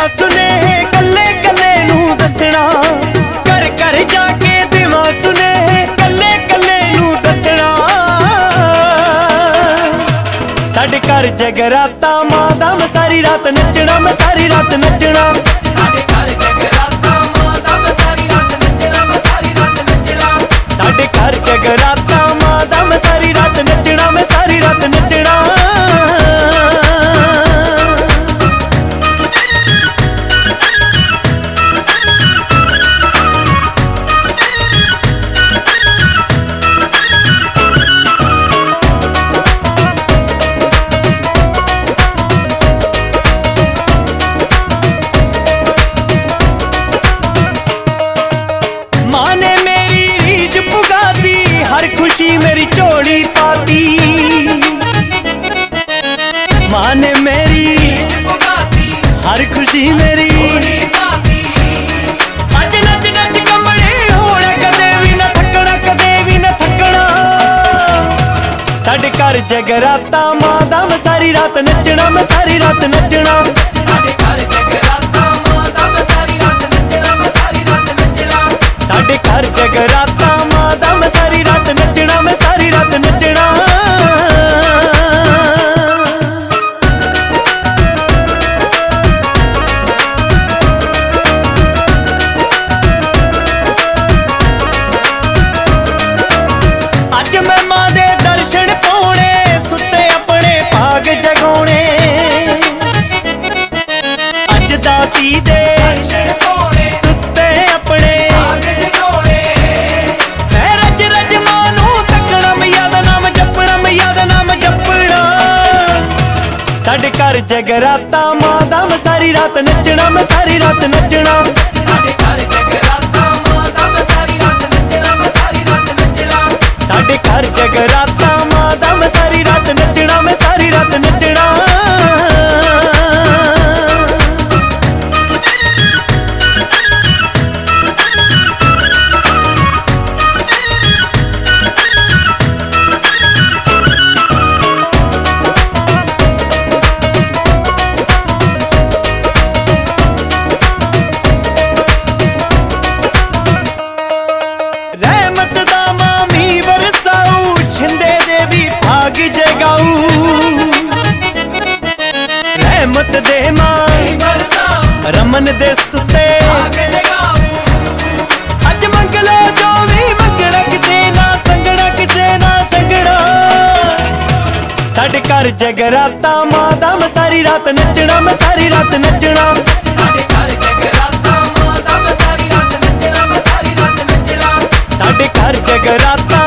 सुनेहे कल्ले कल्ले नू दसना, घर घर जाके देवा सुनेहे कल्ले कल्ले नू दसना। साडे घर जगराता मां दा मैं सारी रात नचना, मैं सारी रात नचना। साडे घर जगराता मां दा मैं सारी रात नचना, मैं सारी रात नचना। साडे घर जगराता मां दा मैं सारी रात नचना, मैं सारी रात नचना। मेरी चोड़ी पाती मां ने, मेरी हर खुशी मेरी। अज नच नच कमले होना, कदे भी न थकना, कदे भी न थकना। साडे घर जगराता मां दा मैं सारी रात नचना, मैं सारी रात नचना। साडे घर जगराता मां दा मैं सारी रात नचना, मैं सारी रात नचना। साडे घर जगराता मां दा मैं सारी रात नचना, मैं सारी रात नचना। अज मैं मां दे दर्शन पाने, सुते अपने भाग जगाने। अज दाती दे सुते अपने साडे घर जगराता मां दा मैं सारी रात नचना, मैं सारी रात नचना। साडे घर जगराता मां दा मैं सारी रात नचना, मैं सारी रात नचना। साडे घर जगराता मां दा मैं सारी रात नचना, मैं सारी रात नचना। रहमत दा मामी बरसाऊ, छिंदे दे भी भाग जगाऊ। रहमत दे मां रमन दे सुते, अज मंगलो जो भी मंगना, किसे ना संगना, किसे ना संगना। साडे घर जगराता मां दा मैं सारी रात नचना, मैं सारी रात नचना। साडे घर जगराता मां दा मैं सारी रात नचना, मैं सारी रात नचना। साडे घर जगराता